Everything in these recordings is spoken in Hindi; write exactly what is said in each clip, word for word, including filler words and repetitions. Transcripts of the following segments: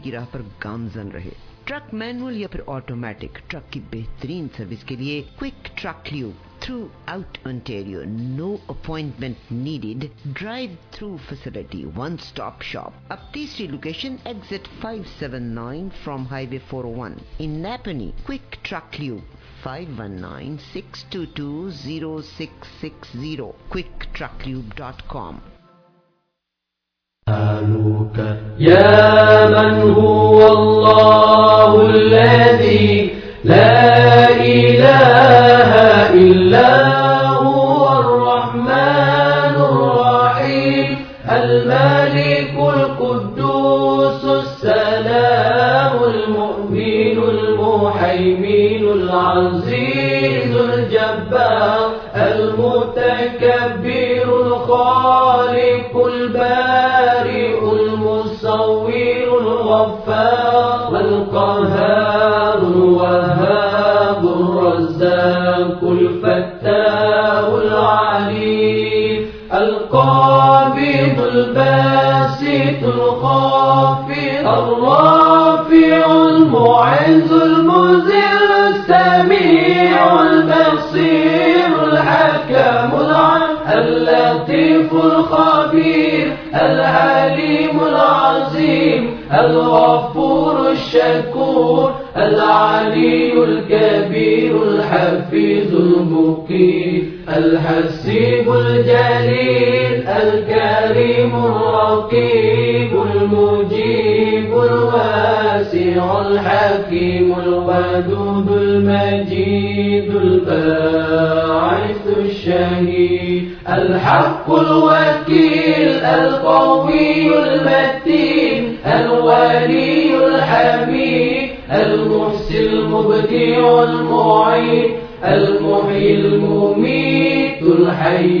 की राह पर गामजन रहे। ट्रक मैनुअल या फिर ऑटोमेटिक, ट्रक की बेहतरीन सर्विस के लिए Quick truck Lube throughout Ontario, no appointment needed, drive through facility, one stop shop. अब तीसरी location exit five seven nine from highway four oh one in Nepean. Quick truck Lube five one nine six two two zero six six zero, Quick truck Lube dot com. يا من هو الله الذي لا إله إلا هو الرحمن الرحيم الملك القدوس السلام المؤمن المهيمن العزيز الجبار المتكبر الخالق البارئ المصور الغفار القهار الوهاب الرزاق الفتاح العليم القابض الباسط الخافض الرافع المعز المذل السميع البصير الحكم العليم اللطيف الخبير العليم العظيم الغفور الشكور العلي الكبير الحفيظ المقيم الحسيب الجليل الكريم الرقيب المجيب الواسع الحكيم الودود المجيد الباعث الشهيد الحق الوكيل القوي المتين الولي الحميد المحسن المبدع المعين المحيي المميت الحي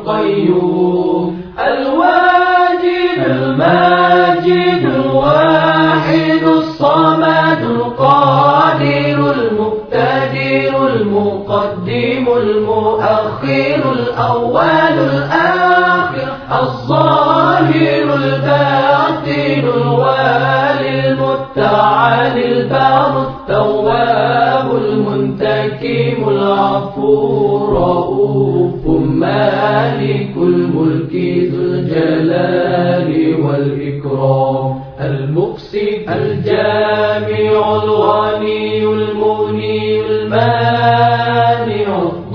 القيوم الواجد الماجد الواحد الصمد القادر المقتدر المقدم المؤخر الأول الآخر الظاهر الباطن الوالي المتعالي البار التواب المنتكم العفو الرؤوف مالك الملك ذو الجلال والإكرام المقسط الجامع الغني المغني المانع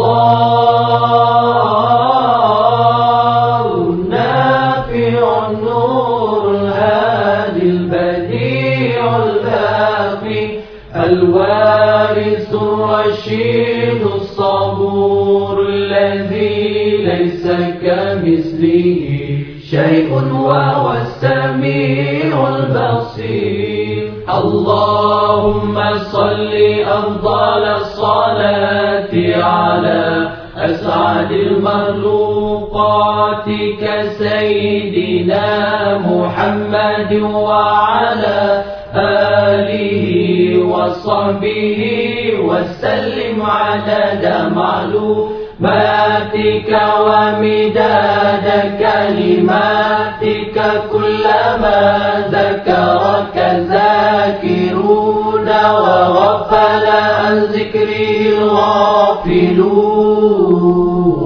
الضار النافع النور الهادي البديع الباقي الوارث الرشيد الصبور الذي ليس كمثله شيء وهو السميع البصير. اللهم صل أفضل الصلاة على أسعد المخلوقات كسيدنا محمد وعلى آله وصحبه وسلم عدد معلوماتك ومداد كلماتك كلما ذكرك ذاكرون وغفل عن ذكره الغافلون.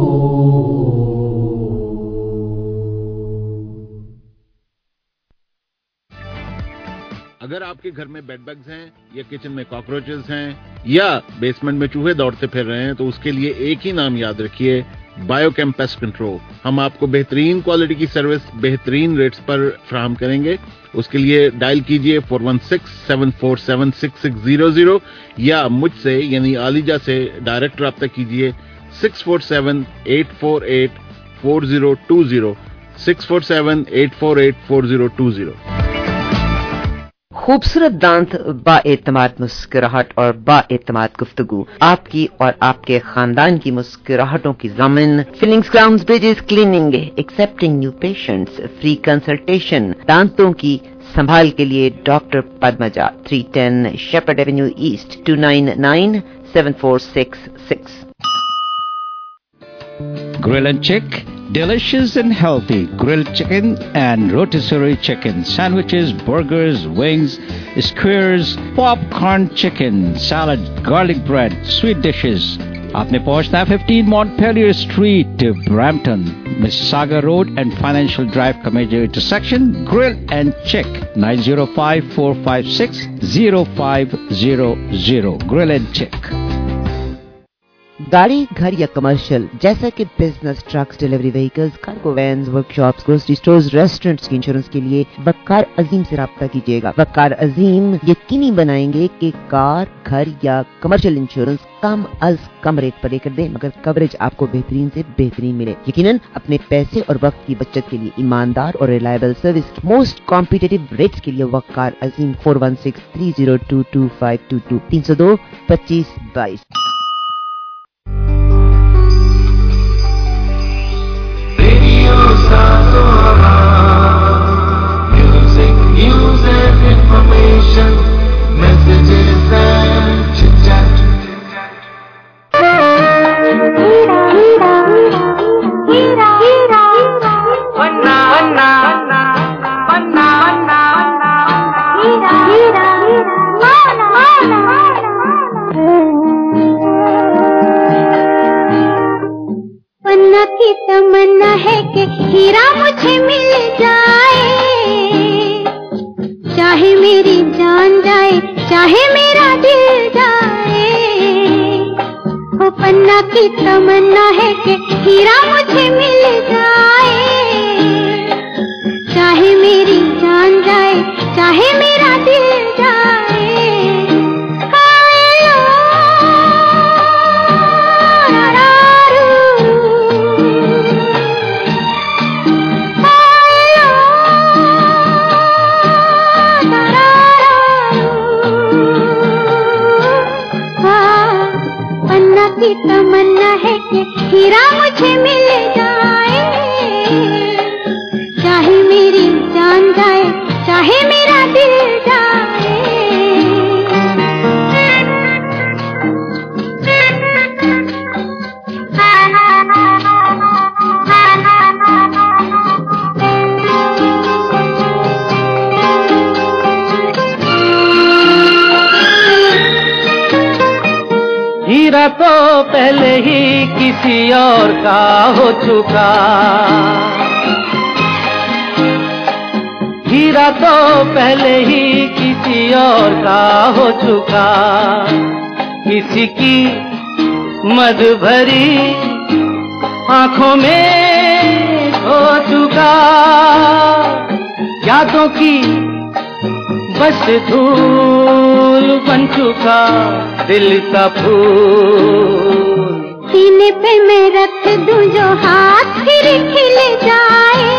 अगर आपके घर में बेड बग्स हैं या किचन में कॉकरोचेस हैं या बेसमेंट में चूहे दौड़ते फिर रहे हैं तो उसके लिए एक ही नाम याद रखिए, बायोकेम पेस्ट कंट्रोल। हम आपको बेहतरीन क्वालिटी की सर्विस बेहतरीन रेट्स पर फराहम करेंगे। उसके लिए डायल कीजिए four one six seven four seven six six zero zero या मुझसे यानी आलिजा से डायरेक्ट रब्ता कीजिए six four seven eight four eight four zero two zero six four seven eight four eight four zero two zero. खूबसूरत दांत, बाएतमाद मुस्कुराहट और बाएतमाद गुफ्तगू, आपकी और आपके खानदान की मुस्कुराहटों की ज़मीन। Fillings, crowns, bridges, cleaning, accepting new patients, free consultation, दांतों की संभाल के लिए doctor Padmaja, three ten Shepherd Avenue East, two nine nine seven four six six. Grill and Check Delicious and healthy grilled chicken and rotisserie chicken, sandwiches, burgers, wings, skewers, popcorn chicken, salad, garlic bread, sweet dishes. आपने पहुंचना है fifteen Montpelier Street, Brampton, Mississauga Road and Financial Drive, Camejo intersection. Grill and Chick, nine zero five, four five six, zero five zero zero. Grill and Chick. गाड़ी, घर या कमर्शियल जैसा कि business, trucks, delivery vehicles, cargo vans, workshops, grocery stores, restaurants की इंश्योरेंस के लिए वक्कार अजीम से राब्ता कीजिएगा। वक्कार अजीम यकीनी बनाएंगे कि कार, घर या कमर्शियल इंश्योरेंस कम अज कम रेट पर लेकर दें, मगर कवरेज आपको बेहतरीन से बेहतरीन मिले। यकीनन अपने पैसे और वक्त की बचत के लिए ईमानदार और reliable service, most competitive rates के लिए Waqar Azeem four one six three zero two two five two two तीन सौ दो पच्चीस बाईस। Music, news and information, messages and chit-chat. Vanna, vanna, vanna, वन्ना की तमन्ना है कि हीरा मुझे मिल जाए, चाहे मेरी जान जाए, चाहे मेरा दिल जाए। वो पन्ना की तमन्ना है कि हीरा मुझे मिल जाए, चाहे मेरी जान जाए, चाहे मेरा दिल जाए। की तमन्ना है कि हीरा मुझे मिल जाए, चाहे मेरी जान जाए, चाहे मेरा दिल जाए। हीरा तो पहले ही किसी और का हो चुका, हीरा तो पहले ही किसी और का हो चुका, किसी की मद भरी आंखों में खो चुका, यादों की बस धूल बन चुका दिल का फूल। सीने पे मैं रख दूं जो हाथ फिर खिल जाए,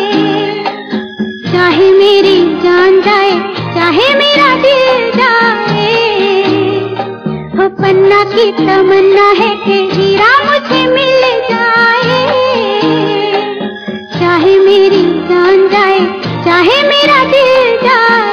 चाहे मेरी जान जाए, चाहे मेरा दिल जाए। वो पन्ना की तमन्ना है कि हीरा मुझे मिल जाए, चाहे मेरी जान जाए, चाहे मेरा दिल जाए।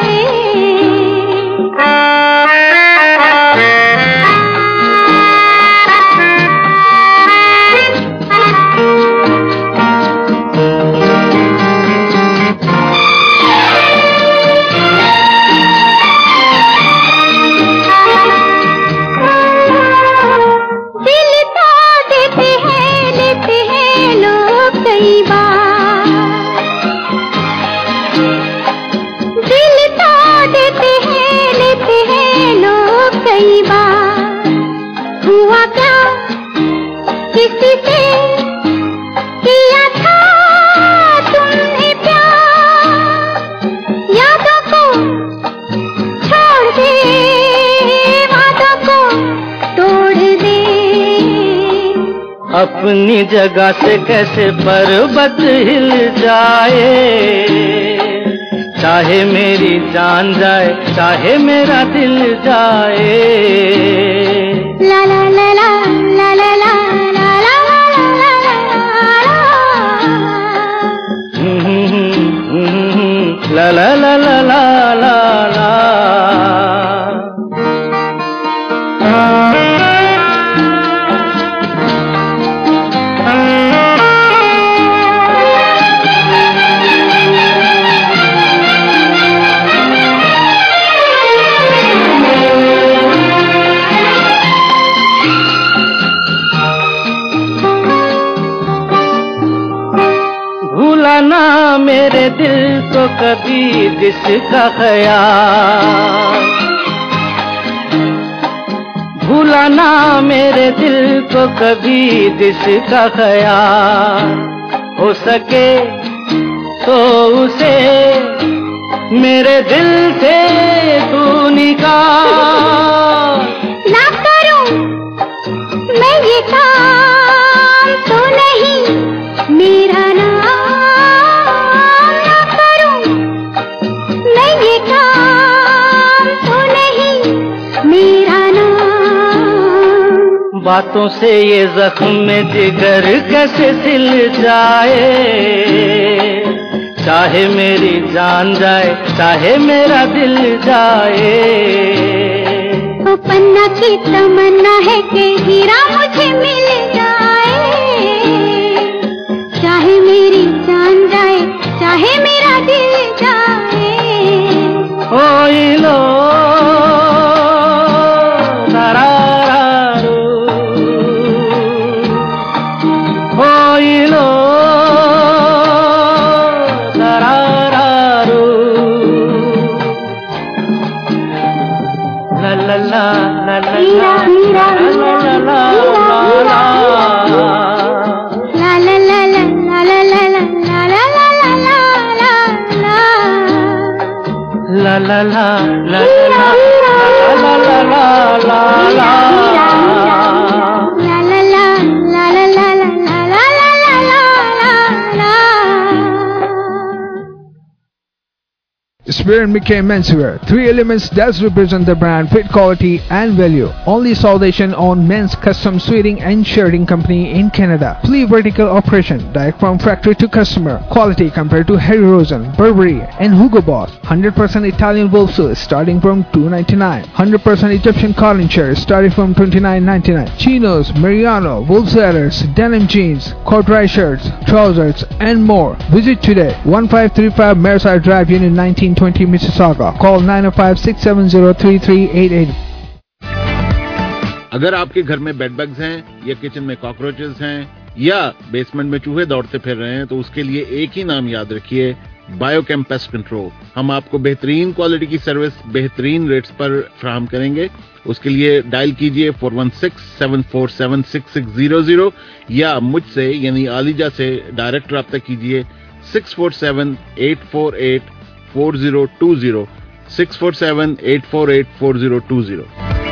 अपनी जगह से कैसे पर्वत हिल जाए, चाहे मेरी जान जाए, चाहे मेरा दिल जाए। ला ला ला ला ला ला ला ला ला ला ला ला ला ला ला ला ला। दिल को कभी जिसका ख्याल, भूला ना मेरे दिल को कभी जिसका ख्याल, हो सके तो उसे मेरे दिल से तू निकाल। ना करूं मैं ये काम तो नहीं मेरा नाम, ना करूं मैं ये काम तो नहीं मेरा नाम। बातों से ये जख्म में जिगर कैसे सिल जाए, चाहे मेरी जान जाए चाहे मेरा दिल जाए। ओ पन्ना की तमन्ना है कि हीरा मुझे मिल जाए, चाहे मेरी जान जाए चाहे मेरा दिल जाए। ओ इलो तरारू, ओ इलो la la la la Heera Heera Heera la la la La La La La La La La La La La La La la la la la la la la la la Spear and McKay Menswear, three elements that represent the brand, fit, quality and value. Only Salvation on men's custom suiting and shirting company in Canada. Fully vertical operation, direct from factory to customer. Quality compared to Harry Rosen, Burberry and Hugo Boss. one hundred percent Italian wool suits starting from two ninety-nine. one hundred percent Egyptian cotton shirts starting from twenty-nine ninety-nine. Chinos, Mariano, wool sweaters, denim jeans, corduroy shirts, trousers and more. Visit today. fifteen thirty-five Mersey Drive, Unit nineteen twenty, Mississauga. Call nine oh five, six seven zero, three three eight eight. अगर आपके घर में बेड बग्स हैं या किचन में कॉकरोचेस हैं या बेसमेंट में चूहे दौड़ते फिर रहे हैं तो उसके लिए एक ही नाम याद रखिए, बायोकेम पेस्ट कंट्रोल। हम आपको बेहतरीन क्वालिटी की सर्विस बेहतरीन रेट्स पर फराहम करेंगे। उसके लिए डायल कीजिए four one six, seven four seven, six six zero zero या मुझसे यानी आलिजा से डायरेक्ट रब्ता कीजिए six four seven, eight four eight, four zero two zero, six four seven, eight four eight, four zero two zero.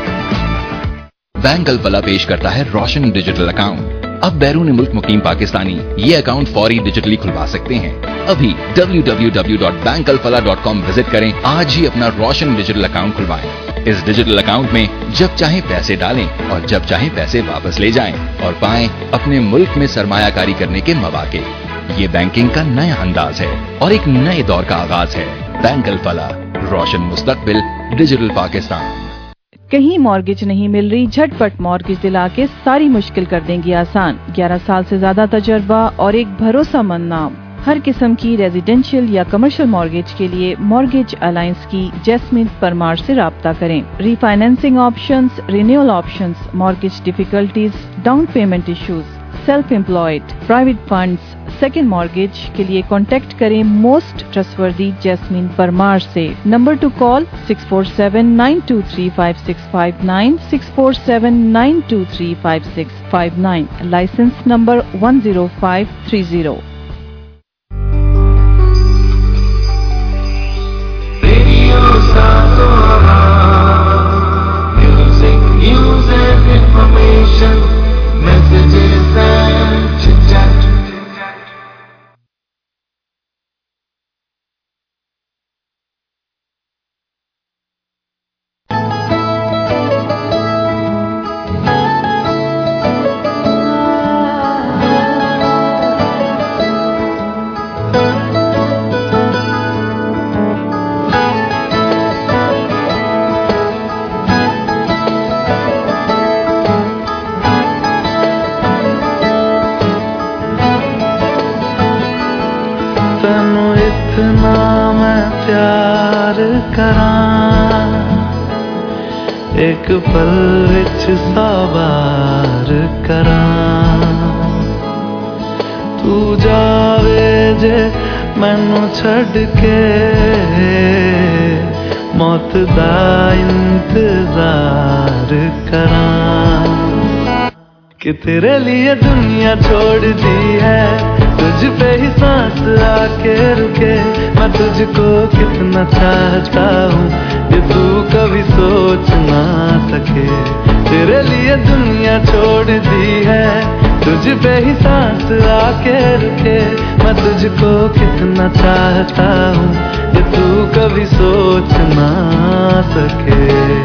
Bank Alfalah पेश करता है रोशन डिजिटल अकाउंट। अब बैरून मुल्क मुकीम पाकिस्तानी ये अकाउंट फौरी डिजिटली खुलवा सकते हैं। अभी W W W dot bank Al Falah dot com visit करें, आज ही अपना रोशन डिजिटल अकाउंट खुलवाएं। इस डिजिटल अकाउंट में जब चाहे पैसे डालें और जब चाहे पैसे वापस ले जाएं और पाएं अपने मुल्क में सरमायाकारी करने के मौके। ये बैंकिंग का नया अंदाज है और एक नए दौर का आगाज है। बैंक अल फलाह, रोशन मुस्तकबिल, डिजिटल पाकिस्तान। कहीं मॉर्गेज नहीं मिल रही, झटपट मॉर्गेज दिला के सारी मुश्किल कर देंगी आसान। ग्यारह साल से ज्यादा तजर्बा और एक भरोसामंद नाम। हर किस्म की रेजिडेंशियल या कमर्शियल मॉर्गेज के लिए मॉर्गेज अलायंस की जैस्मिन परमार से राब्ता करें। Refinancing options, renewal options, mortgage difficulties, down payment issues, self employed, private funds, second mortgage के लिए कांटेक्ट करें मोस्ट ट्रस्टवर्दी जैस्मिन परमार से। Number to call six four seven, nine two three, five six five nine, six four seven, nine two three, five six five nine. License number one zero five three zero. Music, news and information, messages and chit-chat. एक पल विच साबार करा, तू जावे जे मैनू छड़ के मौत दा इंतजार करां कि तेरे लिए दुनिया छोड़ दी है, तुझ पे ही सांस आके रुके। मैं तुझको कितना चाहता हूँ ये तू कभी सोच ना सके। तेरे लिए दुनिया छोड़ दी है, तुझ पे ही सांस आके रुके। मैं तुझको कितना चाहता हूँ ये तू कभी सोच ना सके।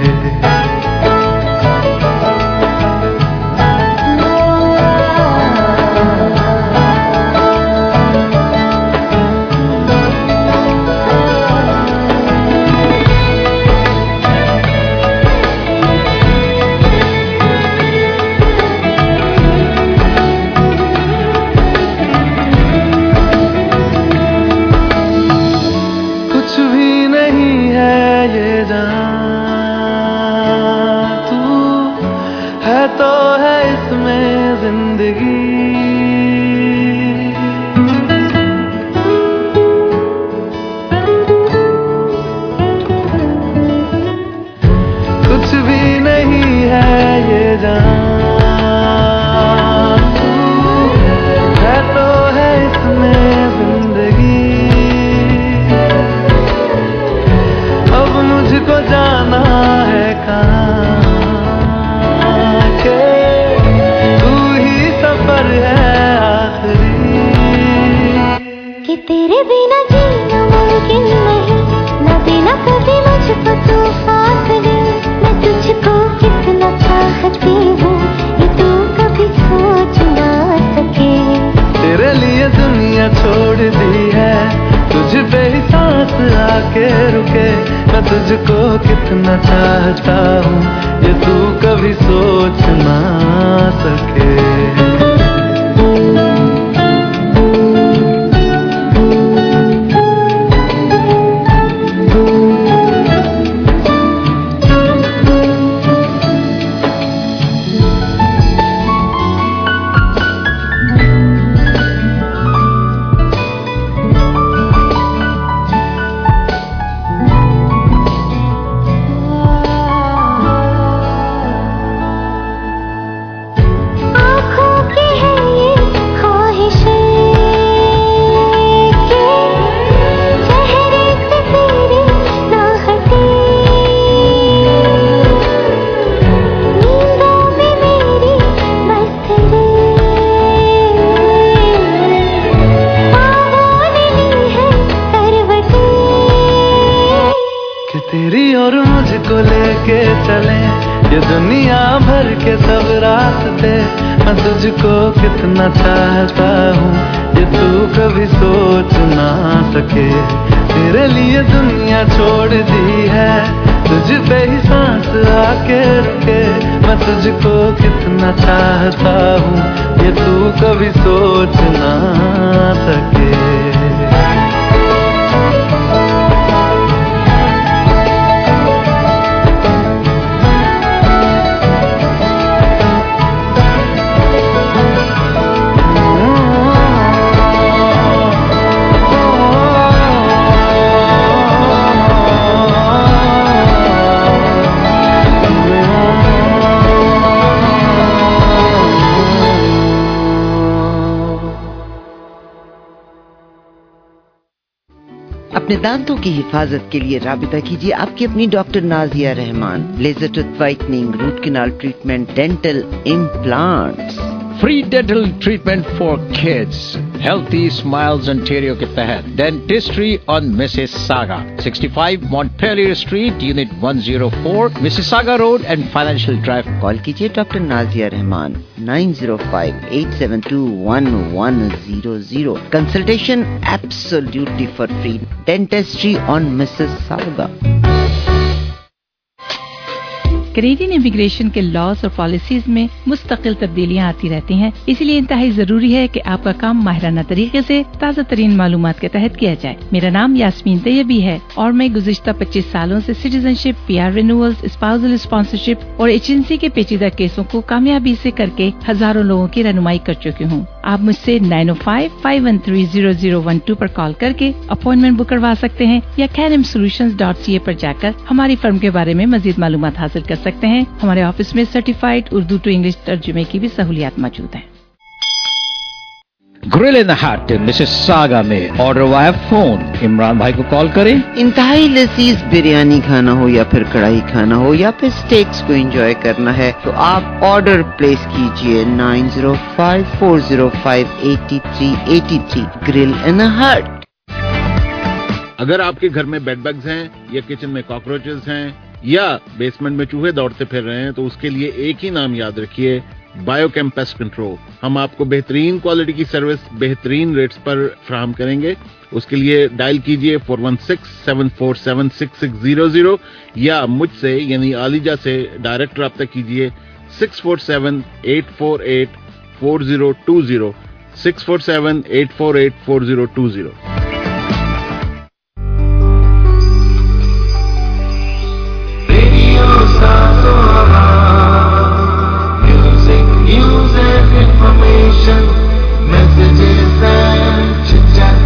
तुझको कितना चाहता हूँ ये तू कभी सोच ना सके। तुझको कितना चाहता हूँ ये तू कभी सोच ना सके। तेरे लिए दुनिया छोड़ दी है, तुझ पे ही सांस आके रुके। मैं तुझको कितना चाहता हूँ ये तू कभी सोच ना सके। अपने दांतों की हिफाजत के लिए राबिता कीजिए आपकी अपनी doctor Nazia Rahman. Laser tooth whitening, root canal treatment, dental implants, free dental treatment for kids, healthy smiles Ontario के तहत dentistry on Mississauga, sixty five Montpelier Street, unit one oh four, Mississauga road and financial drive. Call कीजिए doctor Nazia Rahman nine oh five, eight seven two, one one zero zero. Consultation absolutely for free. Dentistry on Mississauga. Canadian immigration के लॉज और पॉलिसीज में मुस्तकिल तब्दीलियां आती रहती हैं, इसलिए इंतहाई जरूरी है कि आपका काम माहिराना तरीके से ताज़ा तरीन मालूमात के तहत किया जाए। मेरा नाम यास्मीन तैयबी है और मैं गुज़िश्ता पच्चीस सालों से citizenship, PR renewals, spousal sponsorship और एजेंसी के पेचीदा केसों को कामयाबी से करके हजारों लोगों की रहनुमाई कर चुकी हूँ। आप मुझसे नाइन ओ five five one three zero zero one two पर कॉल करके अपॉइंटमेंट बुक करवा सकते हैं या कैनम सॉल्यूशंस डॉट सी ए पर जाकर हमारी फर्म के बारे में मजीद मालूमात हासिल कर सकते हैं। हमारे ऑफिस में सर्टिफाइड उर्दू टू इंग्लिश तर्जुमे की भी सहूलियात मौजूद है। Grill in the Hut Mississauga में ऑर्डर वाया फोन। इमरान भाई को कॉल करें। इंतहाई लजीज बिरयानी खाना हो या फिर कढ़ाई खाना हो या फिर स्टेक्स को एंजॉय करना है तो आप ऑर्डर प्लेस कीजिए nine zero five four zero five eight three eight three. Grill in the Hut. अगर आपके घर में बेड बग्स हैं या किचन में कॉकरोचेस हैं या बेसमेंट में चूहे दौड़ते फिर रहे हैं तो उसके लिए एक ही नाम याद रखिए, बायोकेम पेस्ट कंट्रोल। हम आपको बेहतरीन क्वालिटी की सर्विस बेहतरीन रेट्स पर फराहम करेंगे। उसके लिए डायल कीजिए four one six seven four seven six six zero zero या मुझसे यानी आलिजा से डायरेक्ट रब्ता कीजिए six four seven eight four eight four zero two zero six four seven eight four eight four zero two zero. Information, messages and chit-chat.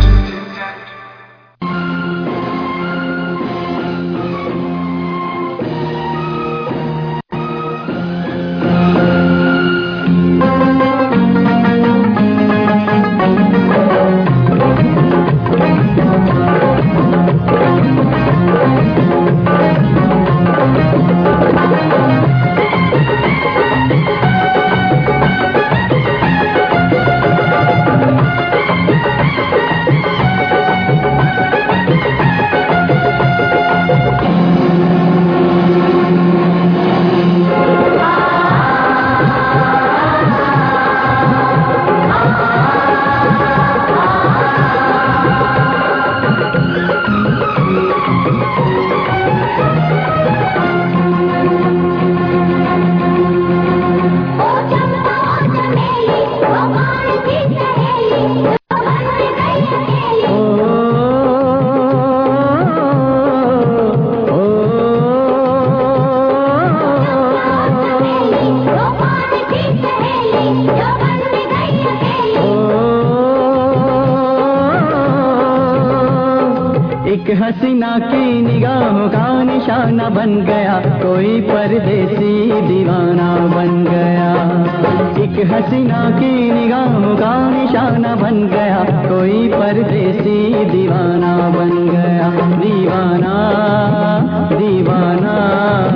हसीना की निगाहों का निशाना बन गया, कोई परदेसी दीवाना बन गया। एक हसीना की निगाहों का निशाना बन गया, कोई परदेसी दीवाना बन गया। दीवाना दीवाना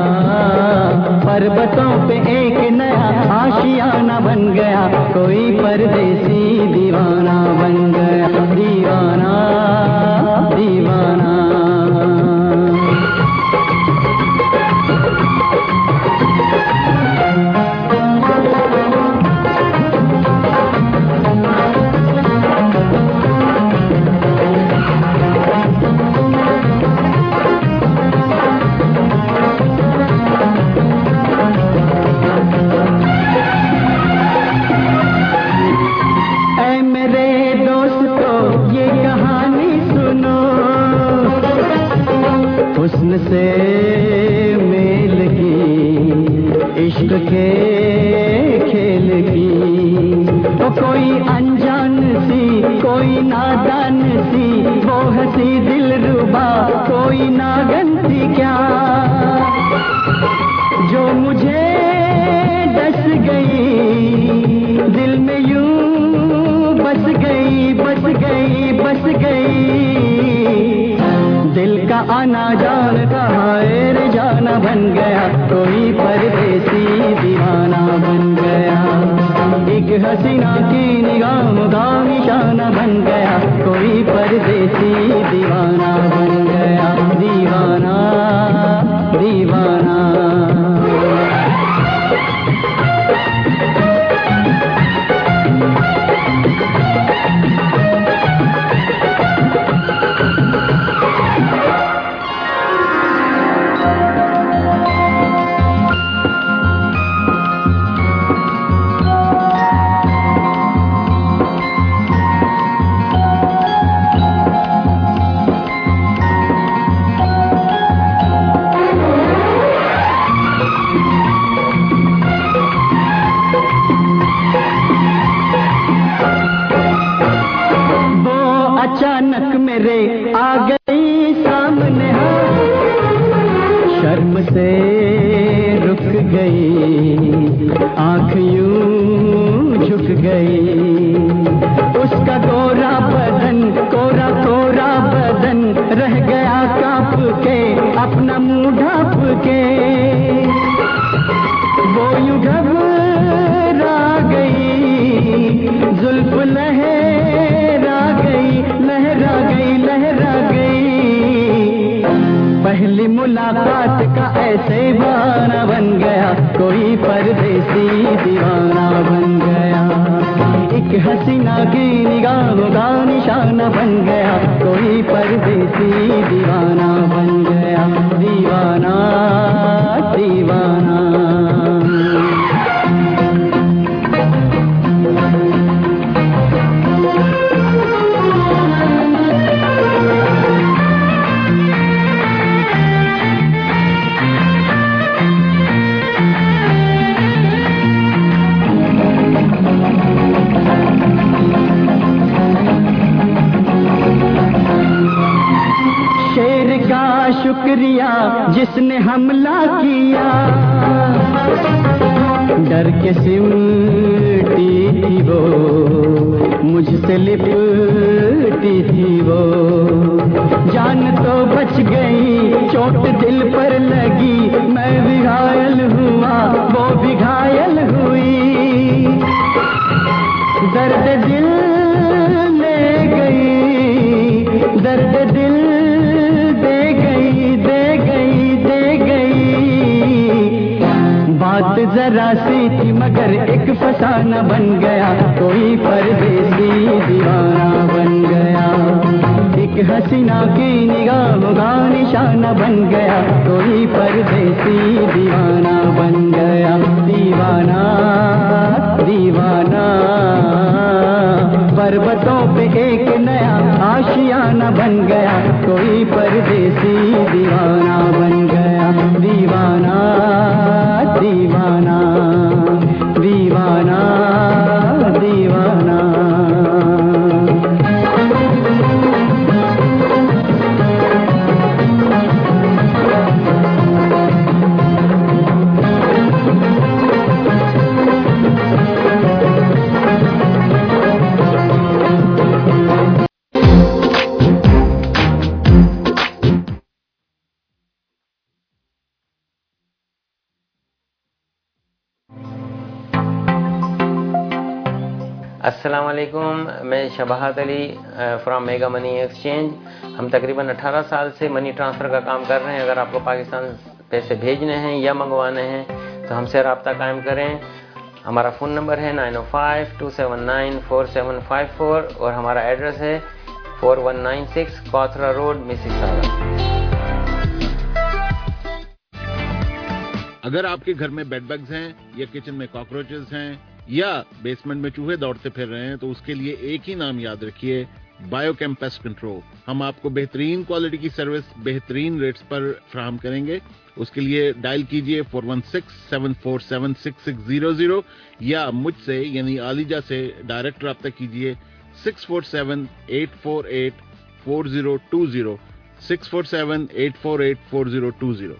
पर्वतों पे एक नया आशियाना बन गया, कोई परदेसी दीवाना बन गया। दीवाना दीवाना हुस्न से मेल की, इश्क के खेल की। तो कोई अनजान सी, कोई नादान सी, वो हंसी दिलरुबा, कोई नागन सी क्या, जो मुझे डस गई, दिल में यूं बस गई, बस गई, बस गई। दिल का आना जान कहाँ रे जाना बन गया, कोई परदेसी दीवाना बन गया। एक हसीना की निगाहों का निशाना बन गया, कोई परदेसी दीवाना बन गया। दीवाना दीवाना शर्म से रुक गई, आँख यूं झुक गई। उसका गोरा बदन, कोरा कोरा बदन रह गया कांप के, अपना मुंह ढाँप के। वो यूं घबरा गई, जुल्फ लहरा गई, लहरा गई, लहरा गई। पहली मुलाकात का ऐसे बहाना बन गया, कोई परदेसी दीवाना बन गया। एक हसीना की निगाहों का निशाना बन गया, कोई परदेसी दीवाना बन गया। दीवाना दीवाना शुक्रिया जिसने हमला किया, डर के सिमटी थी वो, मुझसे लिपटी थी वो। जान तो बच गई, चोट दिल पर लगी, मैं भी घायल हुआ, वो भी घायल हुई। दर्द दिल ले गई, दर्द दिल बात जरा सी थी मगर एक फसाना बन गया, कोई परदेसी दीवाना बन गया। एक हसीना की निगाहों का निशाना बन गया, कोई परदेसी दीवाना बन गया। दीवाना दीवाना पर्वतों पे एक नया आशियाना बन गया, कोई परदेसी दीवाना बन गया। दीवाना दीवाना दीवाना दीवाना। अस्सलाम वालेकुम, मैं Shabahat Ali from Mega Money Exchange. हम तकरीबन अठारह साल से मनी ट्रांसफ़र का काम कर रहे हैं। अगर आपको पाकिस्तान पैसे भेजने हैं या मंगवाने हैं तो हमसे रब्ता कायम करें। हमारा फ़ोन नंबर है नाइन ओ five two seven nine four seven five four और हमारा एड्रेस है four one nine six Cawthra road, Mississauga. अगर आपके घर में बेड बग्स हैं या किचन में कॉकरोचेस हैं या बेसमेंट में चूहे दौड़ते फिर रहे हैं तो उसके लिए एक ही नाम याद रखिए, बायोकेम पेस्ट कंट्रोल। हम आपको बेहतरीन क्वालिटी की सर्विस बेहतरीन रेट्स पर फ्राहम करेंगे। उसके लिए डायल कीजिए four one six seven four seven six six zero zero या मुझसे यानी आलिजा से डायरेक्ट रब्ता कीजिए six four seven eight four eight four zero two zero six four seven eight four eight four zero two zero.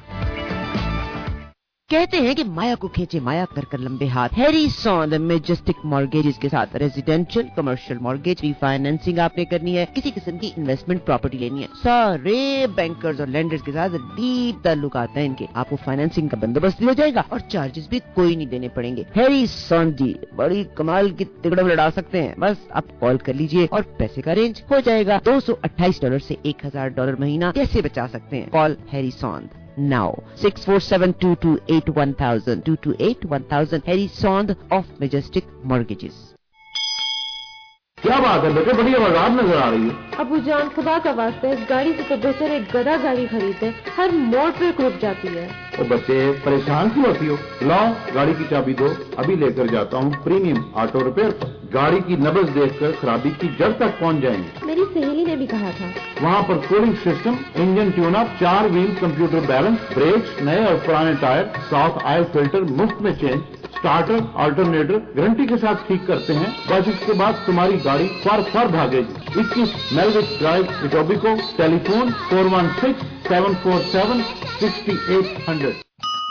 कहते हैं कि माया को खींचे माया कर कर लंबे हाथ। हैरी सॉन्द मेजेस्टिक मॉर्गेजेस के साथ रेजिडेंशियल कमर्शियल मॉर्गेज रीफाइनेंसिंग आपने करनी है, किसी किस्म की इन्वेस्टमेंट प्रॉपर्टी लेनी है, सारे बैंकर्स और लेंडर्स के साथ डीप ताल्लुकात हैं इनके। आपको फाइनेंसिंग का बंदोबस्त भी हो जाएगा और चार्जेस भी कोई नहीं देने पड़ेंगे। हैरी सॉन्द जी बड़ी कमाल की तिगड़म लड़ा सकते हैं। बस आप कॉल कर लीजिए और पैसे का अरेंज हो जाएगा। दो सौ अट्ठाईस डॉलर से एक हजार डॉलर महीना कैसे बचा सकते हैं? कॉल हैरी सॉन्द now six four seven two two eight one thousand two two eight one thousand Harry Sond of Majestic Mortgages। क्या बात है बेटे, बड़ी आवाज़ नजर आ रही है। अबू जान खुदा का वास्ता है, इस गाड़ी से तो बेहतर एक गधा गाड़ी खरीदे, हर मोड़ पे रुक जाती है। ओ बच्चे परेशान क्यों होती हो? लाओ गाड़ी की चाबी दो, अभी लेकर जाता हूँ प्रीमियम ऑटो रिपेयर पर। गाड़ी की नब्ज देखकर खराबी की जड़ तक पहुँच जाएंगे। मेरी सहेली ने भी कहा था। वहाँ पर cooling system, engine tune up, चार व्हील कंप्यूटर बैलेंस, ब्रेक्स, नए और पुराने टायर, साफ ऑयल फिल्टर मुफ्त में चेंज, स्टार्टर अल्टरनेटर गारंटी के साथ ठीक करते हैं। बस इसके बाद तुम्हारी गाड़ी फर फर भागेगी। इक्कीस मेलविच drive, Etobicoke. Telephone four one six seven four seven sixty eight hundred.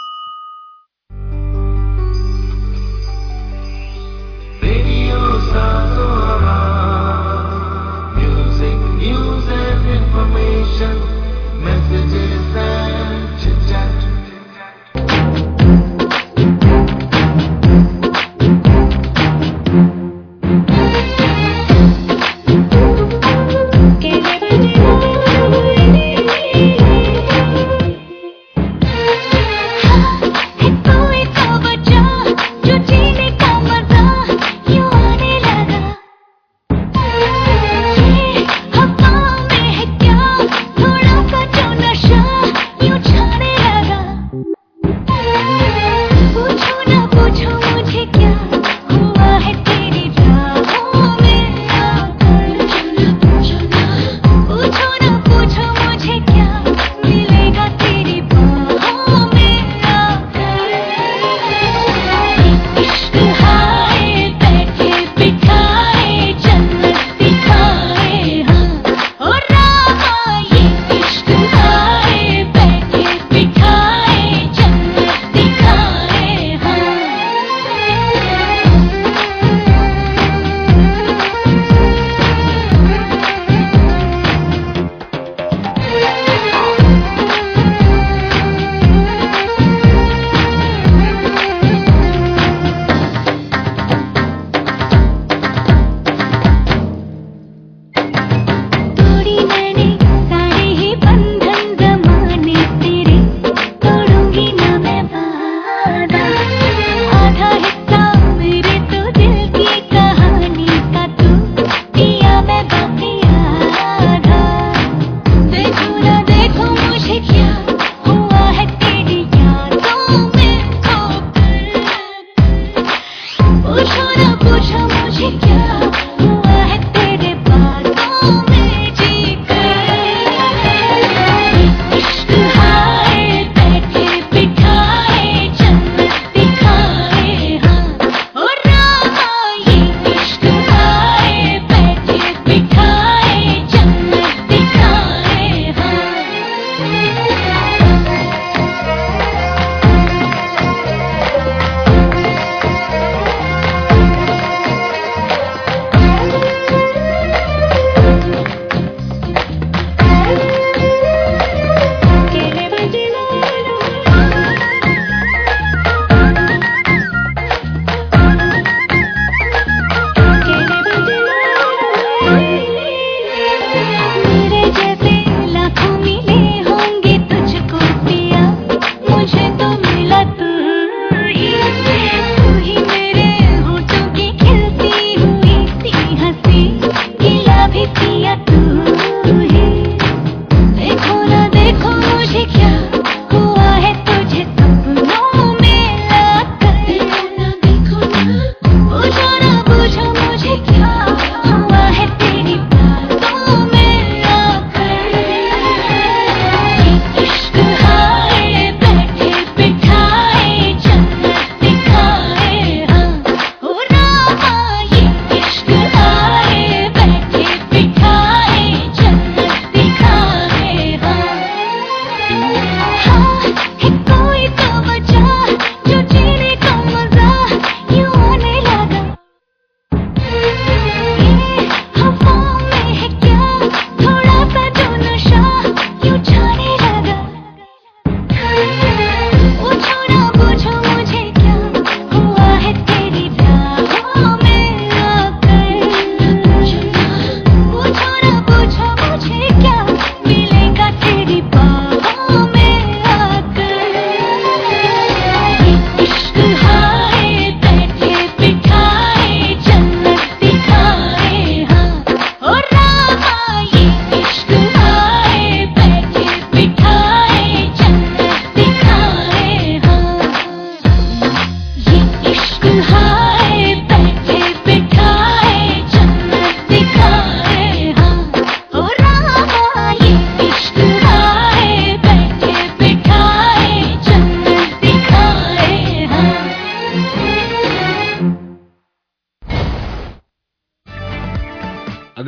Music, news and information, messages and chit-chat.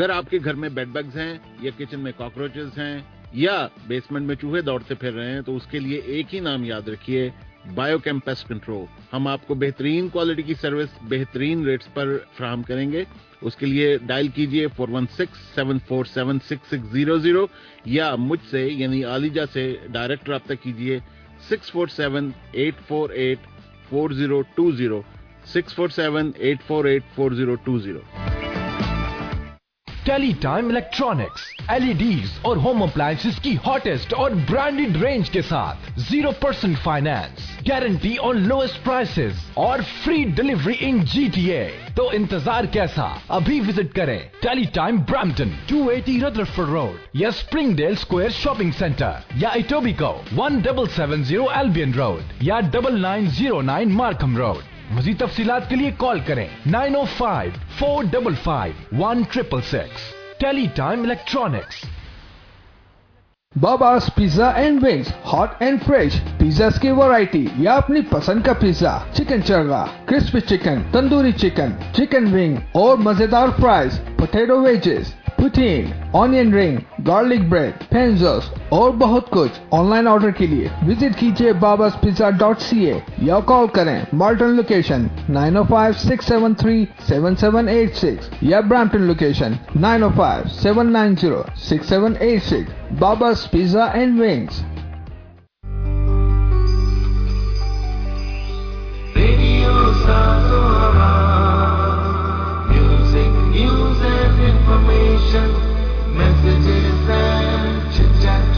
अगर आपके घर में बेड बग्स हैं या किचन में कॉकरोचेस हैं या बेसमेंट में चूहे दौड़ते फिर रहे हैं तो उसके लिए एक ही नाम याद रखिए, बायोकेम पेस्ट कंट्रोल। हम आपको बेहतरीन क्वालिटी की सर्विस बेहतरीन रेट्स पर फराहम करेंगे। उसके लिए डायल कीजिए four one six seven four seven six six zero zero या मुझसे यानी आलिजा से डायरेक्ट रब्ता कीजिए six four seven eight four eight four zero two zero six four seven eight four eight four zero two zero. Teletime electronics LEDs और होम अप्लायंसेस की हॉटेस्ट और ब्रांडेड रेंज के साथ zero percent finance, guarantee on lowest prices और फ्री डिलीवरी इन जीटीए। तो इंतजार कैसा, अभी विजिट करें Teletime Brampton two eighty Rutherford road या स्प्रिंगडेल स्क्वायर शॉपिंग सेंटर या Etobicoke one double seven zero Albion road या double nine zero nine Markham road. मज़ीद तफसीलात के लिए कॉल करें nine O five four five five one triple six. Teletime electronics. Baba's pizza and wings, hot and fresh pizza की वैरायटी या अपनी पसंद का pizza, chicken chargha, crispy chicken, tandoori chicken, chicken wing और मजेदार fries, potato wedges, poutine, onion ring, garlic bread, पेंजोस और बहुत कुछ। ऑनलाइन ऑर्डर के लिए विजिट कीजिए बाबास पिज्जा डॉट सी ए या कॉल करें मार्टन लोकेशन नाइन ओ five six seven three seven seven eight six या Brampton location nine O five seven nine zero six seven eight six. Baba's pizza and wings. Messages and chit-chat.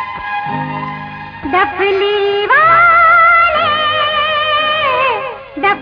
डफली वाले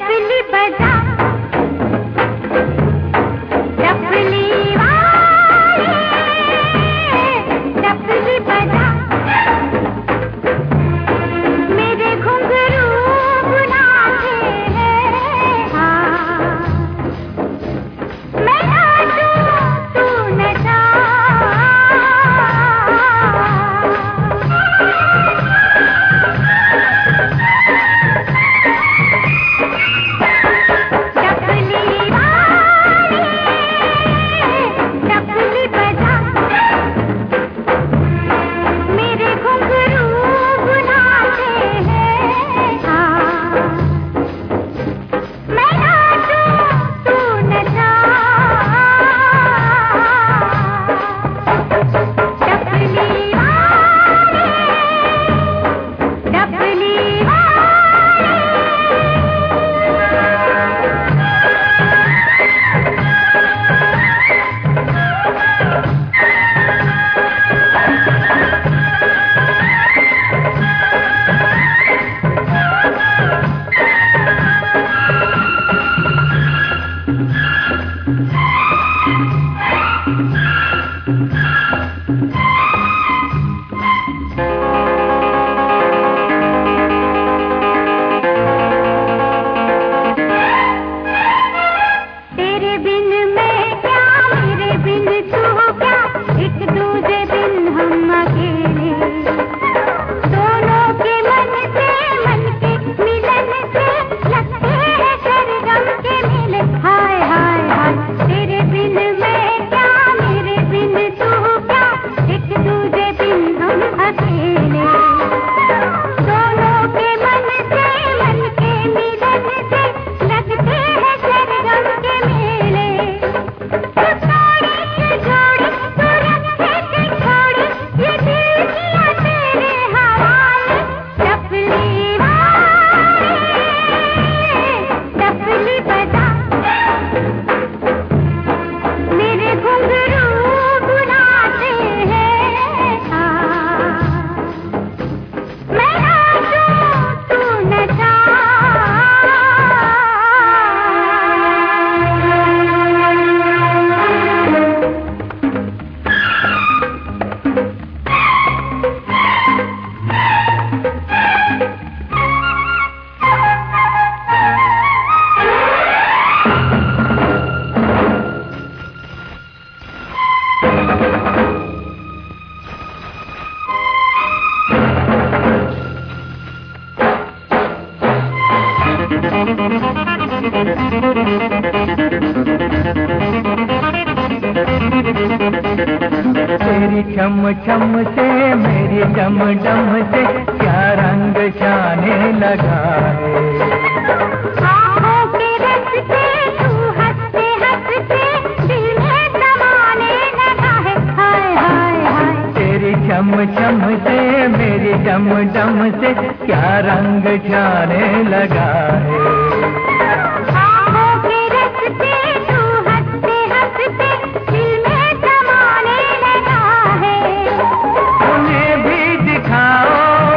तेरी छम छम से मेरी डम डम से क्या रंग जाने लगा है। आँखों के रस्ते तू हंसते हंसते दिल में समाने लगा है। हाय हाय हाय तेरी छम छम से मेरी डम डम से क्या रंग जाने लगा है। आँखों के रस्ते तू हंसते हंसते दिल में समाने लगा है। उन्हें भी दिखाओ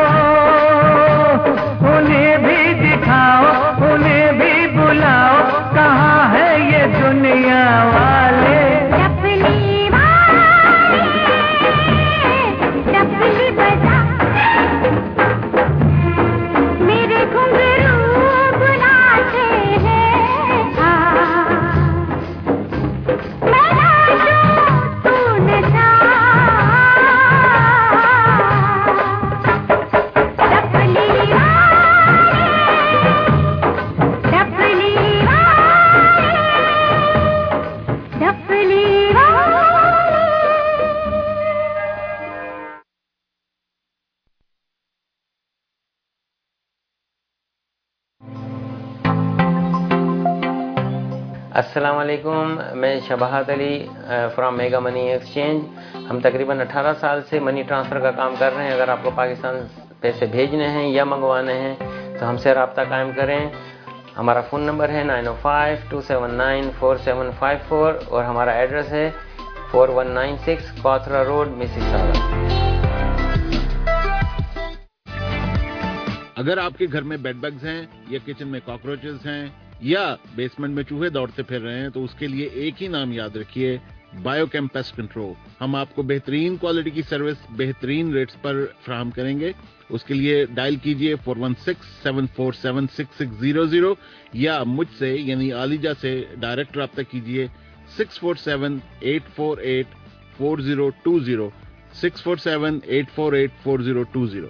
उन्हें भी दिखाओ उन्हें भी बुलाओ कहाँ है ये दुनिया वाले। टपली वाले टपली बजा मेरे घुंघरू बुलाते हैं। हाँ मैं नाचूं तू नचा टपली वाले टपली वाले टपली वाले। अस्सलाम वालेकुम, मैं Shabahat Ali from Mega Money Exchange. हम तकरीबन अठारह साल से मनी ट्रांसफ़र का काम कर रहे हैं। अगर आपको पाकिस्तान पैसे भेजने हैं या मंगवाने हैं तो हमसे रब्ता कायम करें। हमारा फ़ोन नंबर है नाइन ओ five two seven nine four seven five four और हमारा एड्रेस है four one nine six Cawthra road, Mississauga. अगर आपके घर में बेड बग्स हैं या किचन में कॉकरोचेस हैं या बेसमेंट में चूहे दौड़ते फिर रहे हैं तो उसके लिए एक ही नाम याद रखिए, बायोकेम पेस्ट कंट्रोल। हम आपको बेहतरीन क्वालिटी की सर्विस बेहतरीन रेट्स पर फ्राहम करेंगे। उसके लिए डायल कीजिए four one six seven four seven six six zero zero या मुझसे यानी आलिजा से डायरेक्ट रब्ता कीजिए six four seven eight four eight four zero two zero six four seven eight four eight four zero two zero.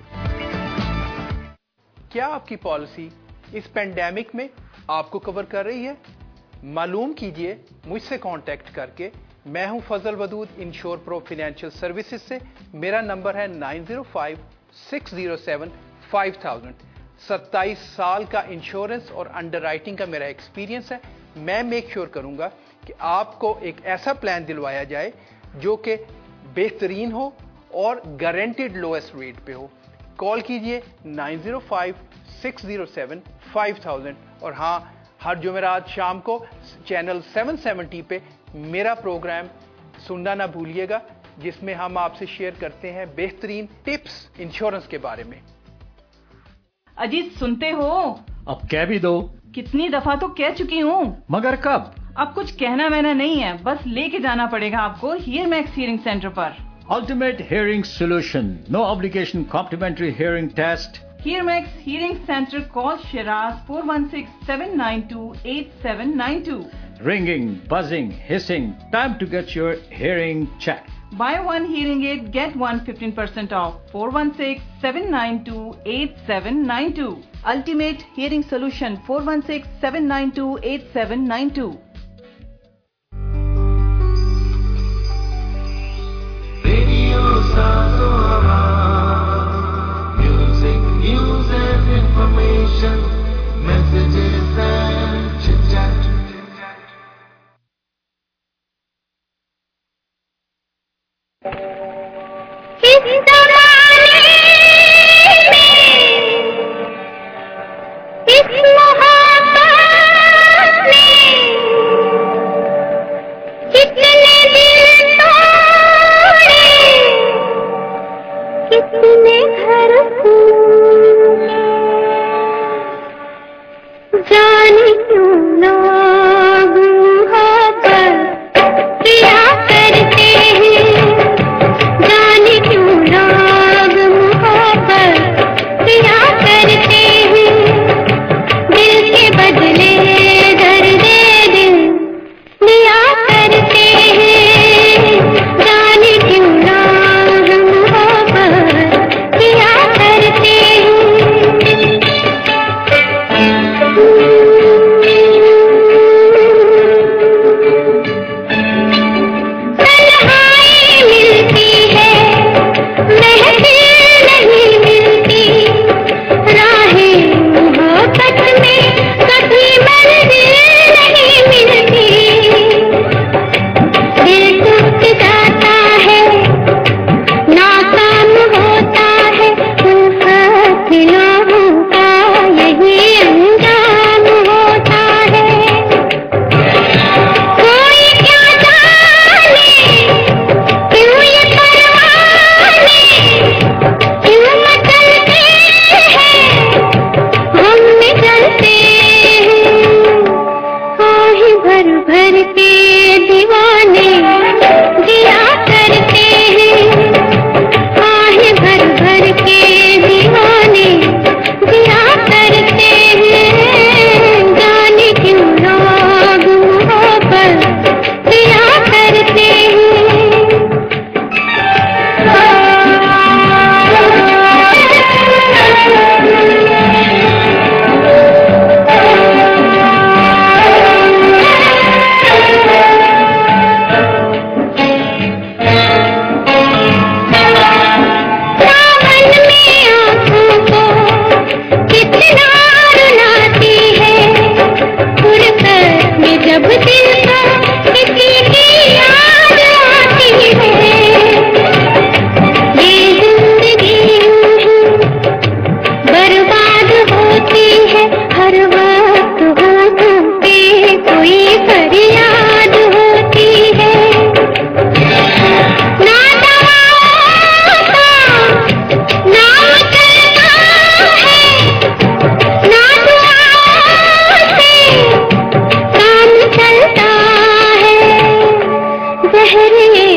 क्या आपकी पॉलिसी इस पेंडेमिक में आपको कवर कर रही है? मालूम कीजिए मुझसे कांटेक्ट करके। मैं हूं Fazal Wadood Insure Pro financial services से। मेरा नंबर है nine zero five six zero seven five thousand. सत्ताईस साल का इंश्योरेंस और अंडरराइटिंग का मेरा एक्सपीरियंस है। मैं मेक श्योर करूंगा कि आपको एक ऐसा प्लान दिलवाया जाए जो कि बेहतरीन हो और गारंटीड लोएस्ट रेट पे हो। कॉल कीजिए nine zero five six zero seven five thousand. और हाँ, हर जुमेरात शाम को चैनल सेवन सेवेंटी पे मेरा प्रोग्राम सुनना ना भूलिएगा, जिसमें हम आपसे शेयर करते हैं बेहतरीन टिप्स इंश्योरेंस के बारे में। अजीत सुनते हो? अब कह भी दो। कितनी दफा तो कह चुकी हूँ, मगर कब? अब कुछ कहना मैना नहीं है, बस लेके जाना पड़ेगा आपको हियर मैक्स हियरिंग सेंटर पर। Ultimate Hearing Solution. No obligation complimentary hearing test. Hear Max Hearing Center. Call Shiraz four one six seven nine two eight seven nine two. Ringing, buzzing, hissing. Time to get your hearing checked. Buy one hearing aid, get one fifteen percent off. four one six seven nine two eight seven nine two. Ultimate Hearing Solution. four one six seven nine two eight seven nine two. Music, news and information, messages and chit-chat. इस जमाने में, इस मोहब्बत में कितने दिल तोड़े, कितने घर फूले, जाने क्यों लोग मोहब्बत किया करते हैं, जाने क्यों लोग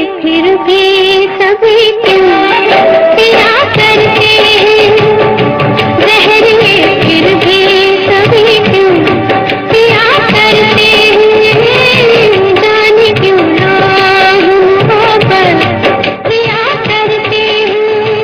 फिर भी सभी क्यों पिया करते हैं, जहरीले फिर भी सभी क्यों पिया करते हैं, जाने क्यों लोग मोहब्बत पिया करते हैं।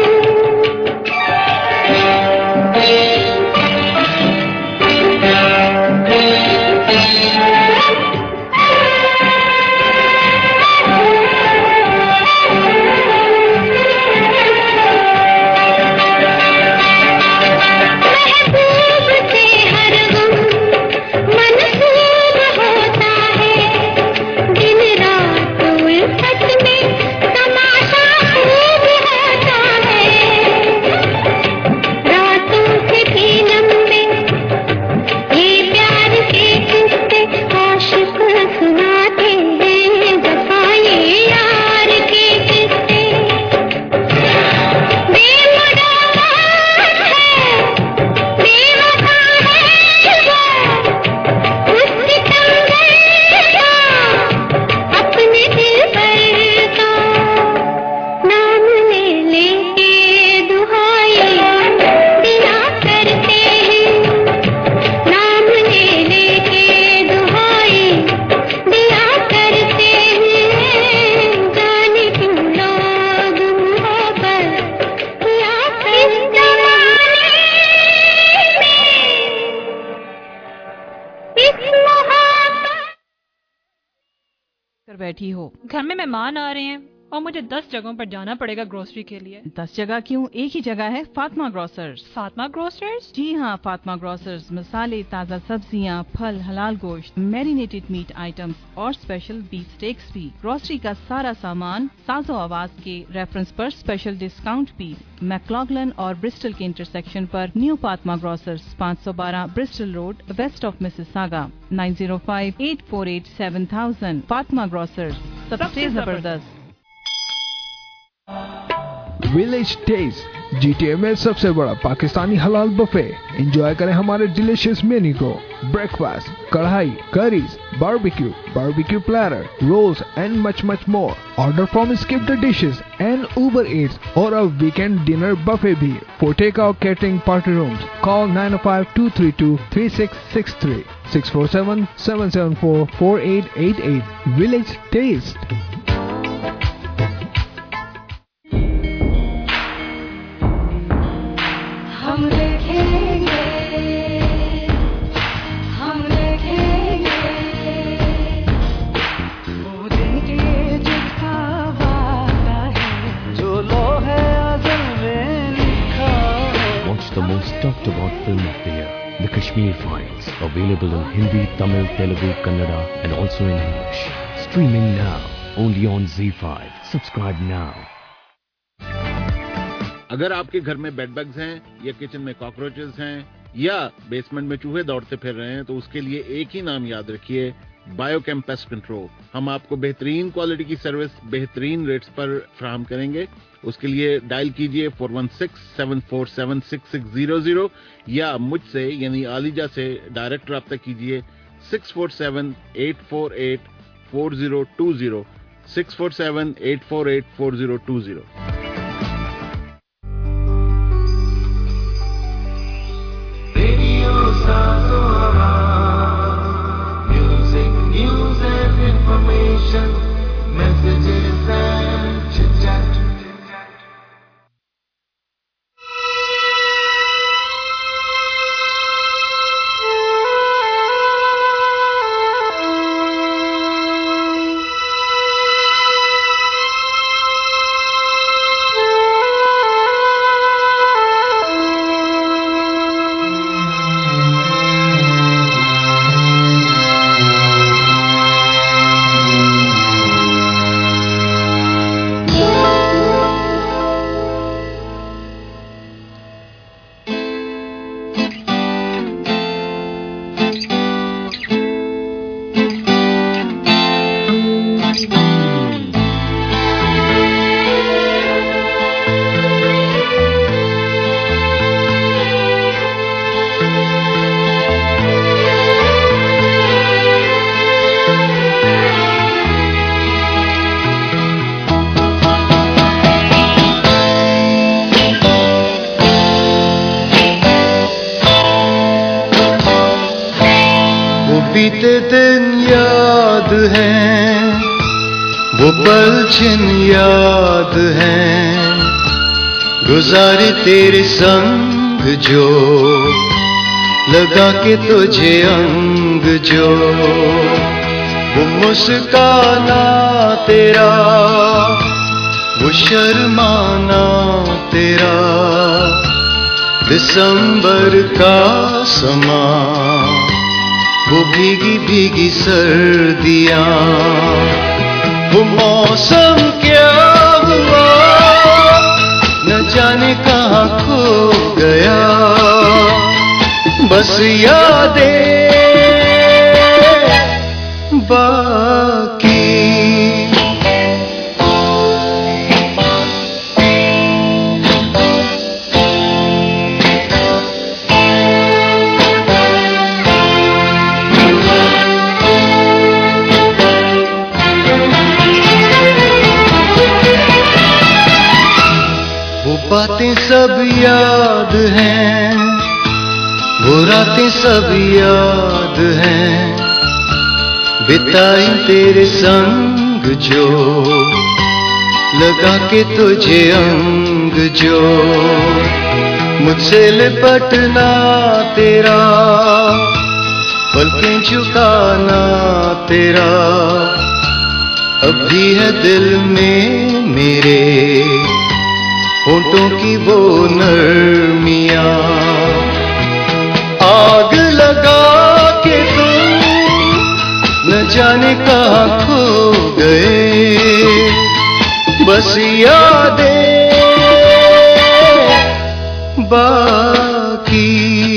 बैठी हो, घर में मेहमान आ रहे हैं और मुझे दस जगहों पर जाना पड़ेगा ग्रोसरी के लिए। दस जगह क्यों, एक ही जगह है, फातिमा ग्रोसर्स। फातिमा ग्रोसर्स? जी हाँ, फातिमा ग्रोसर्स मसाले, ताज़ा सब्जियाँ, फल, हलाल गोश्त, मैरिनेटेड मीट आइटम्स और स्पेशल बीफ स्टेक्स भी। ग्रोसरी का सारा सामान साजो आवाज के रेफरेंस पर स्पेशल डिस्काउंट भी। मैक्लॉगलन और ब्रिस्टल के इंटरसेक्शन पर न्यू फातिमा ग्रोसर्स, पाँच सौ बारह Bristol road, west of Mississauga, nine zero five eight four eight seven thousand. Fatima grocers, सबसे जबरदस्त। विलेज टेस्ट जीटीए में सबसे बड़ा पाकिस्तानी हलाल बुफे। एंजॉय करें हमारे डिलीशियस मेन्यू को। Breakfast, karahi, curries, barbecue, barbecue platter, rolls and much much more. Order from Skip the Dishes and Uber Eats और अ वीकेंड डिनर बुफे भी। For take out catering party rooms call nine five two three two three six six three, six four seven seven seven four four eight eight eight. Village taste. हम देखेंगे, हम देखेंगे वो दिन के जिसका वादा है, जो लोहे अज़ल में लिखा है। Watch the most talked about film of the year, The Kashmir Files, available in Hindi, Tamil, Telugu, Kannada and also in English. Streaming now, only on Z five. Subscribe now. अगर आपके घर में बेड बग्स हैं या किचन में कॉकरोचेस हैं या बेसमेंट में चूहे दौड़ते फिर रहे हैं तो उसके लिए एक ही नाम याद रखिए, बायोकेम पेस्ट कंट्रोल। हम आपको बेहतरीन क्वालिटी की सर्विस बेहतरीन रेट्स पर फराहम करेंगे। उसके लिए डायल कीजिए four one six seven four seven six six zero zero या मुझसे यानी आलिजा से डायरेक्ट रब्ता कीजिए six four seven eight four eight four zero two zero, six four seven eight four eight four zero two zero. Music, news and information, messages and chit-chat. पल छिन याद हैं गुजारे तेरे संग जो लगा के तुझे अंग जो वो मुस्काना तेरा वो शर्माना तेरा दिसंबर का समा वो भीगी भीगी सर्दियां वो मौसम क्या हुआ न जाने कहाँ खो गया बस यादें बाकी बातें सब याद हैं वो रातें सब याद हैं बिताई तेरे संग जो लगा के तुझे अंग जो मुझसे लिपटना तेरा पलकें झुकाना तेरा अब भी है दिल में मेरे होठों की वो नरमियां आग लगा के तुम न जाने कहाँ खो गए बस यादें बाकी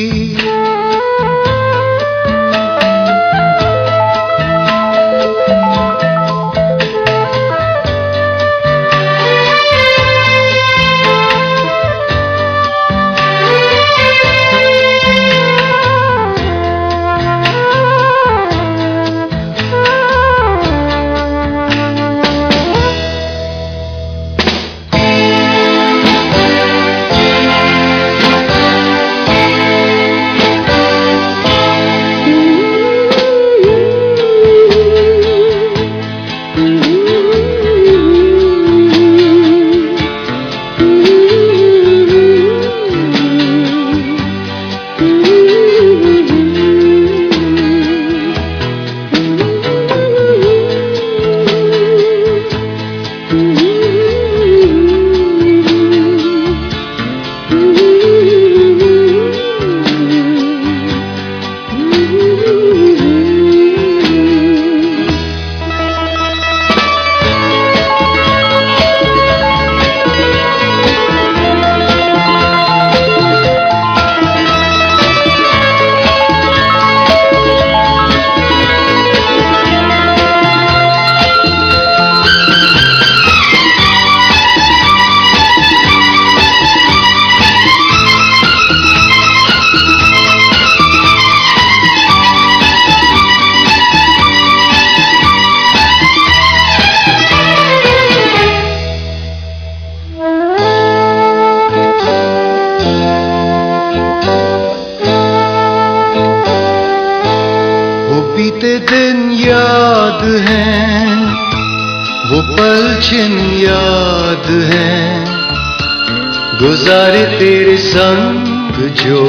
गुजारे तेरे संग जो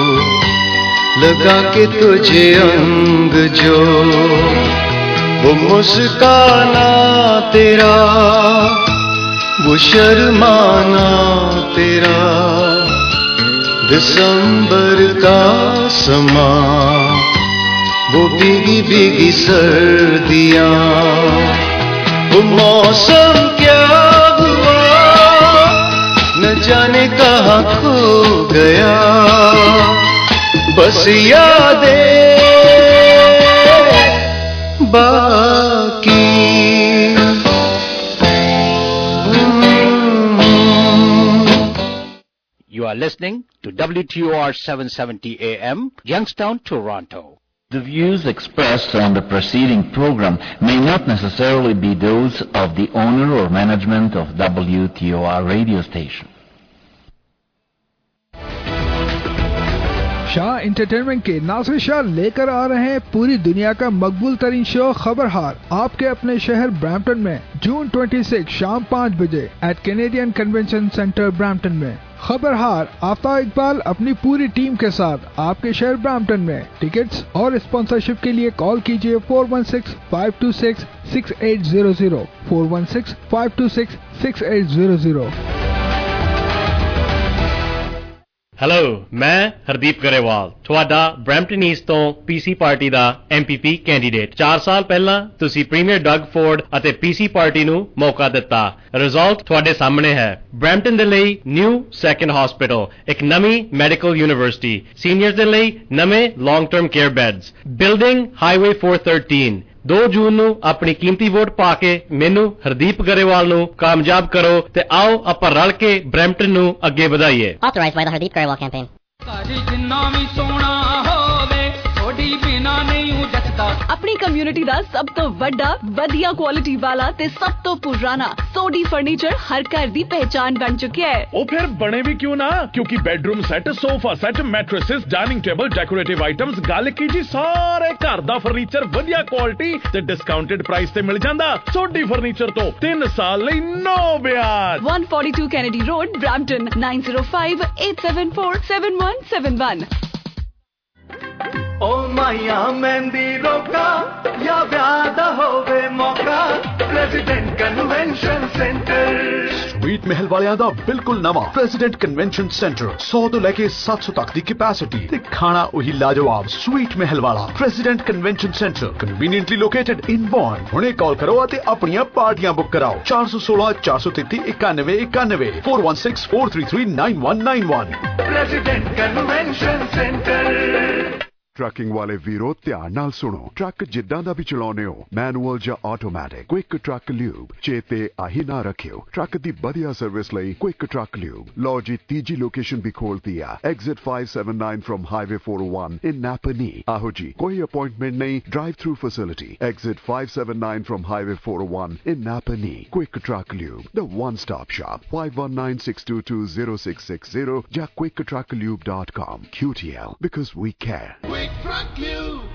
लगा के तुझे अंग जो वो मुस्काना तेरा वो शर्माना तेरा दिसंबर का समा वो भीगी भीगी सर्दियां वो मौसम क्या हुआ न जाने कहाँ खो गया बस यादें बाकी You are listening to W T O R seven seventy A M, Youngstown, Toronto. The views expressed on the preceding program may not necessarily be those of the owner or management of W T O R radio station. Shah entertainment के नासिर शाह लेकर आ रहे हैं पूरी दुनिया का मकबूल तरीन शो खबरहार आपके अपने शहर ब्रैम्पटन में जून छब्बीस शाम पाँच बजे at Canadian convention centre Brampton में। खबरहार आफ्ताब इकबाल अपनी पूरी टीम के साथ आपके शहर ब्रैम्पटन में। टिकट्स और स्पॉन्सरशिप के लिए कॉल कीजिए four one six five two six six eight zero zero four one six five two six six eight zero zero. Hello, मैं हरदीप गरेवाल ਤੁਹਾਡਾ ਬ੍ਰੈਂਪਟਨ ਈਸਟ ਤੋਂ ਪੀਸੀ ਪਾਰਟੀ ਦਾ ਐਮਪੀਪੀ ਕੈਂਡੀਡੇਟ। ਚਾਰ ਸਾਲ ਪਹਿਲਾਂ ਤੁਸੀਂ ਪ੍ਰੀਮੀਅਰ ਡਗ ਫੋਰਡ ਅਤੇ ਪੀਸੀ ਪਾਰਟੀ ਨੂੰ ਮੌਕਾ ਦਿੱਤਾ। ਰਿਜ਼ਲਟ ਤੁਹਾਡੇ ਸਾਹਮਣੇ ਹੈ। ਬ੍ਰੈਂਪਟਨ ਦੇ ਲਈ ਨਿਊ ਸੈਕੰਡ ਹਸਪੀਟਲ, ਇੱਕ ਨਵੀਂ ਮੈਡੀਕਲ ਯੂਨੀਵਰਸਿਟੀ, ਸੀਨੀਅਰਸ ਦੇ ਲਈ ਨਵੇਂ long term care beds, building highway four thirteen। ਦੋ ਜੂਨ ਨੂੰ ਆਪਣੀ ਕੀਮਤੀ ਵੋਟ ਪਾ ਕੇ ਮੈਨੂੰ ਹਰਦੀਪ ਗਰੇਵਾਲ ਨੂੰ ਕਾਮਯਾਬ ਕਰੋ ਤੇ ਆਓ ਆਪਾਂ ਰਲ ਕੇ ਬ੍ਰੈਂਪਟਨ ਨੂੰ ਅੱਗੇ ਵਧਾਈਏ। Authorized by the Hardeep Garewal campaign. ਆਪਣੀ ਕਮਿਊਨਿਟੀ ਦਾ ਸਭ ਤੋਂ ਵੱਡਾ ਵਧੀਆ ਕੁਆਲਿਟੀ ਵਾਲਾ ਤੇ ਸਭ ਤੋਂ ਪੁਰਾਣਾ ਸੋਡੀ ਫਰਨੀਚਰ ਹਰ ਘਰ ਦੀ ਪਹਿਚਾਨ ਬਣ ਚੁੱਕਿਆ ਹੈ। ਉਹ ਫਿਰ ਬਣੇ ਵੀ ਕਿਉਂ ਨਾ, ਕਿਉਂਕਿ bedroom set, sofa set, mattresses, dining table, decorative items, ਗੱਲ ਕੀ ਜੀ ਸਾਰੇ ਘਰ ਦਾ ਫਰਨੀਚਰ ਵਧੀਆ ਕੁਆਲਿਟੀ ਤੇ ਡਿਸਕਾਊਂਟਡ ਪ੍ਰਾਈਸ ਤੇ ਮਿਲ ਜਾਂਦਾ। ਸੋਡੀ ਫਰਨੀਚਰ ਤੋਂ ਤਿੰਨ ਸਾਲ ਲਈ ਨੋ ਵਿਆਜ। one forty-two Kennedy Road, Brampton, nine zero five eight seven four seven one seven one। ओ माया मेहंदी रोका या ब्याह होवे मौका प्रेसिडेंट कन्वेंशन सेंटर। स्वीट महल वालियां दा बिल्कुल नवा प्रेसिडेंट कन्वेंशन सेंटर सौ तो लेके सात सौ तक दी कैपेसिटी ते खाना वही लाजवाब स्वीट महल वाला President convention centre conveniently located in बॉर्न। हुणे कॉल करो ते अपनियां पार्टियां बुक कराओ चार सौ सोलह चार सौ तेती इक्यानवे इक्यानवे four one six four three three nine one nine one. President convention centre. Trucking वाले वीरो ध्यान नाल सुनो। ट्रक जिद्दां दा भी चलाउने हो, मैनुअल या ऑटोमैटिक, क्विक ट्रक ल्यूब चेते आही ना रखियो। ट्रक दी बढ़िया सर्विस लई क्विक ट्रक ल्यूब। लो जी तीजी लोकेशन भी खोलती है, exit five seventy-nine from highway four oh one in Napanee. आहो जी कोई अपॉइंटमेंट नहीं, drive through facility. Exit five seventy-nine from highway four oh one in Napanee. Quick truck lube, the one stop shop. five one nine six two two zero six six zero या quick truck lube dot com। Q T L because we care. Truck Lube.